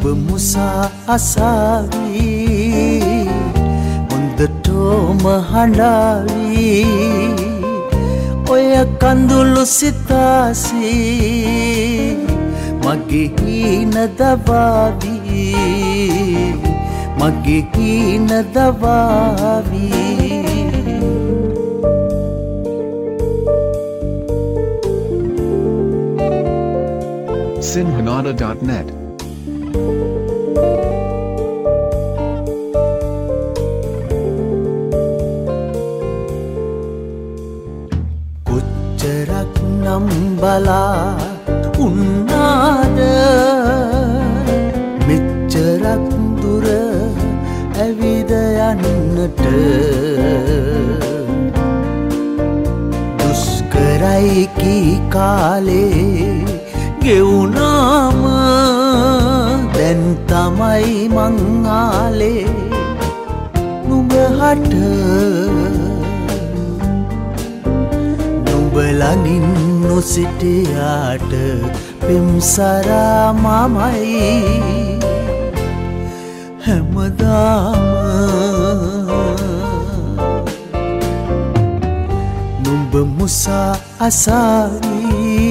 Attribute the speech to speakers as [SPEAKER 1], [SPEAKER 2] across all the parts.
[SPEAKER 1] musa asawi hondotoma handawi oya kandulu sitasi mage hina dawavi mage hina dawavi
[SPEAKER 2] Sinhanada.net
[SPEAKER 1] කොච්චරක් නම් බලා උන්නාද මෙච්චරක් දුර ඇවිද යන්නට දුෂ්කරයි කී කාලේ ගෙවුනාම දැන් තමයි මං ආලේ නුඹ හට නුඹ ළඟින් නොසිටියාට පෙම්සරා මමයි හැමදාම නුඹ මුසා අසාවි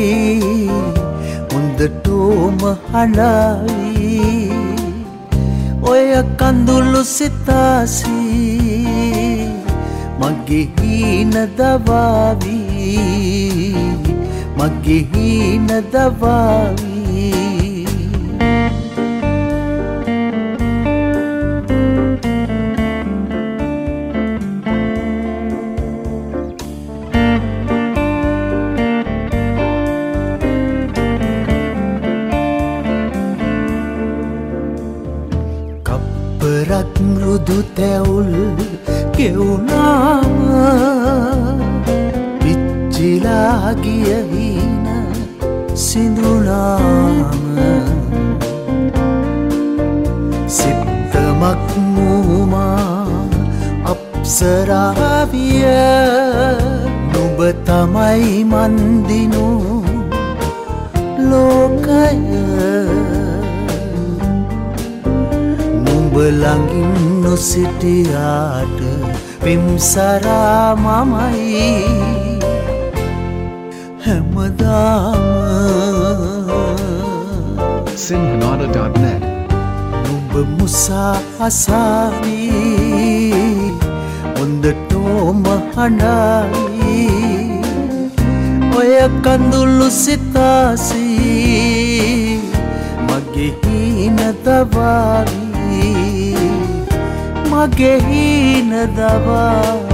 [SPEAKER 1] හොඳටම හඬයි ඔය කඳුළු සිතාසි මගේ හීන දවාවි මගේ හීන දවාවි කප්පරක් රුදු තැවුල් ගෙවුනාම පිච්චිලා ගිය හීන සිඳුනාම සිත්තමක් මූමා අප්සරාවිය නුඹ තමයි මන්දිනු ලෝකය නුඹ ළඟින් නොසිටියාට පෙම්සරා මමයි හැමදාම
[SPEAKER 2] Sinhanada.net
[SPEAKER 1] නුඹ මුසා අසාවි හොඳටම හඬයි ඔය කඳුළු සිතාසි මගේ හීන දවාවි මගේ හීන දවාවි